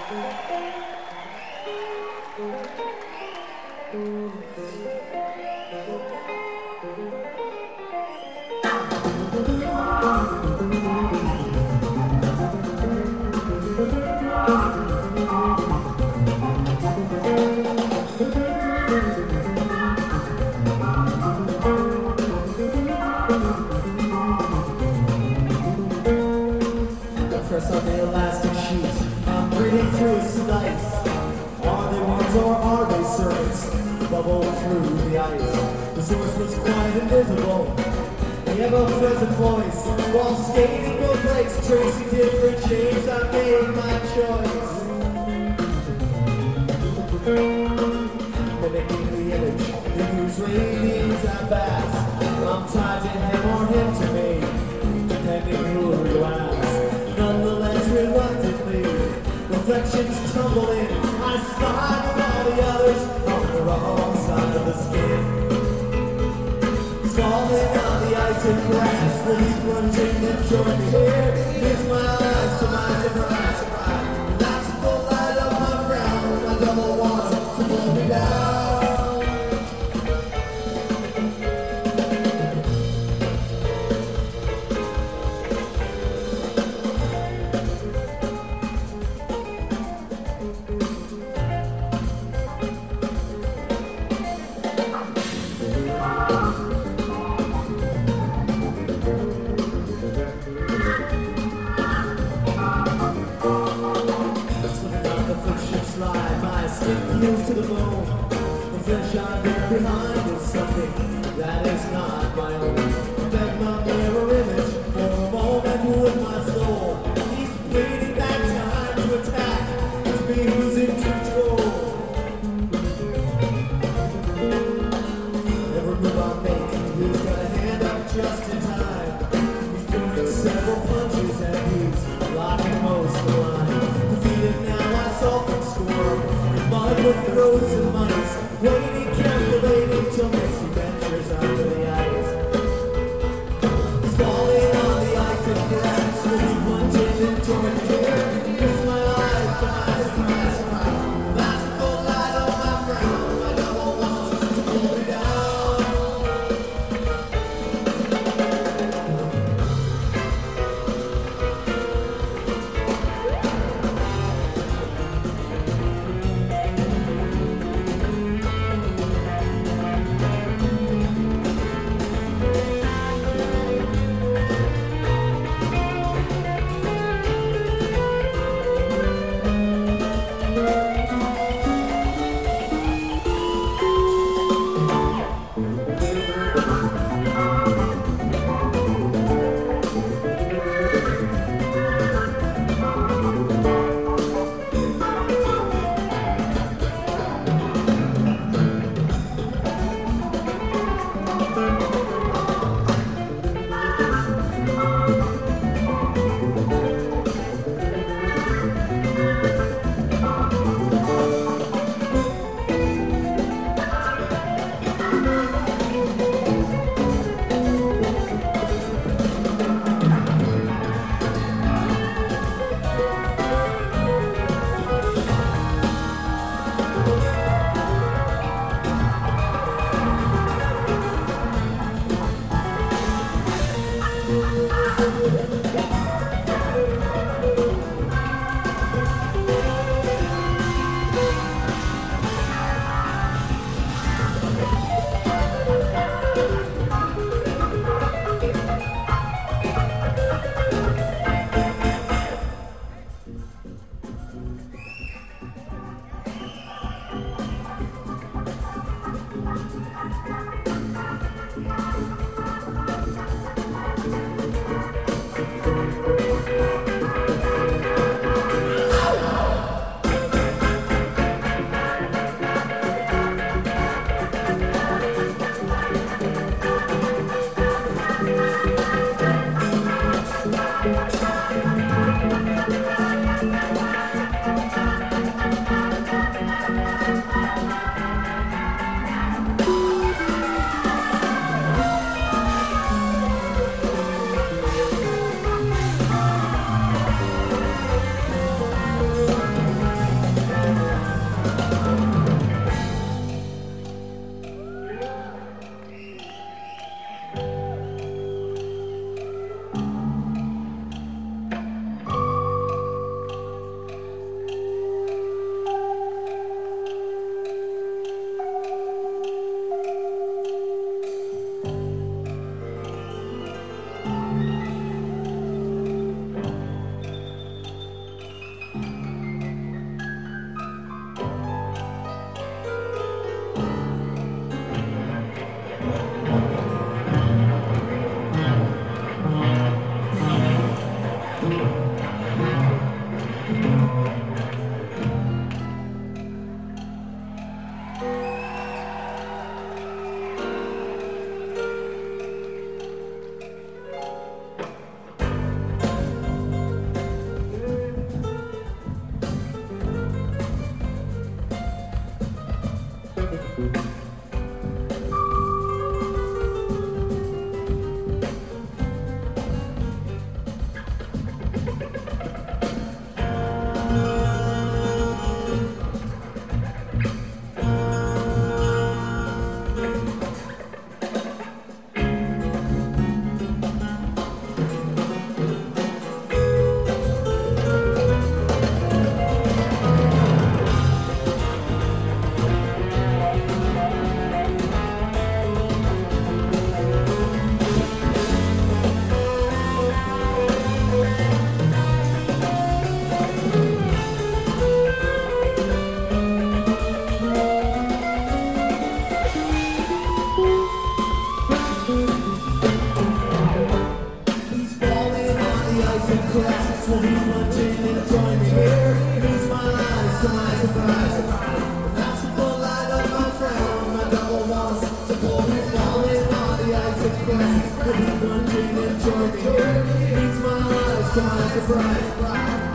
Press on the elastic sheet, I'm breathing through a slice. Are they worms or are they serpents? Bubble through the ice. The source was quite invisible. The ever-present voice, while skating both legs, tracing different shapes, I made my choice. Mimicking the image, the whose ratings I pass. I'm tied to him or him to me, depending who you ask. Nonetheless, reluctantly, reflections tumble in. I slide with all the others on the wrong side of the skin. Falling on the ice and grass, sleep plunging and join me here. It's my eyes to my demise. That's the light of my frown. My double wants to pull me down. Heels to the bone. The flesh I leave behind is something that is not my own. Beg my mirror image for a moment with my soul. He's waiting that time to attack. It's me who's in control. Every move I make, he's got a hand up just in time. He's throwing several punches and he's blocking most of the line. Defeated now, I sulk and squirm. Mud with throws and mice, waiting, calculating till Missy ventures under the ice. He's falling on the ice and grass, really plunging into a tear. Here's my eyes, eyes. That's the full light of my frown. My double wants to pull me down. surprise, surprise, surprise.